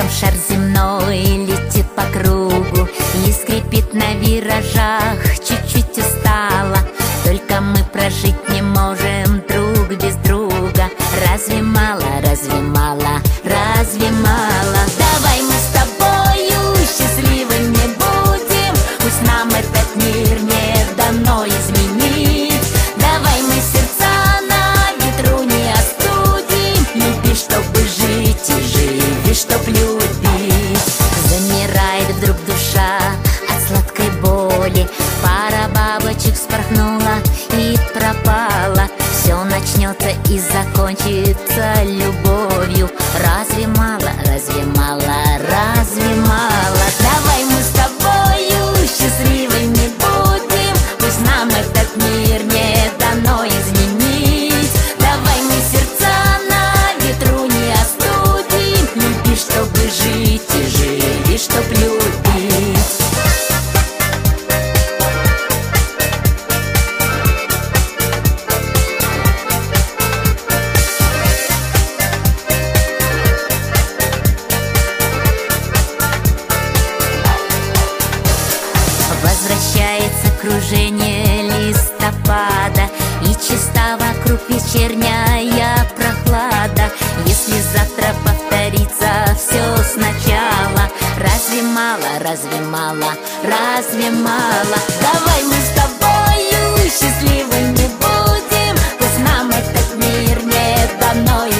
рядышком шар земной летит по кругу и скрипит на виражах, чуть-чуть устала. Только мы прожить не можем друг без друга. Разве мало, разве мало, разве мало? Давай мы с тобою счастливыми будем, пусть нам этот мир не дано изменить. Давай мы сердца на ветру не остудим, люби, чтобы жить, и живи, чтоб любить. Замирает вдруг душа от сладкой боли, пара бабочек вспорхнула и пропала. Все начнется и закончится любовью. Разве мало, разве мало, разве мало? Давай мы с тобою счастливыми будем, пусть нам этот мир не дано изменить. Давай мы сердца на ветру не остудим, люби, чтобы жить, и живи, чтоб любить. Возвращается кружение листопада, и чиста вокруг вечерняя прохлада. Если завтра повторится все сначала, разве мало, разве мало, разве мало? Давай мы с тобою счастливыми будем, пусть нам этот мир не дано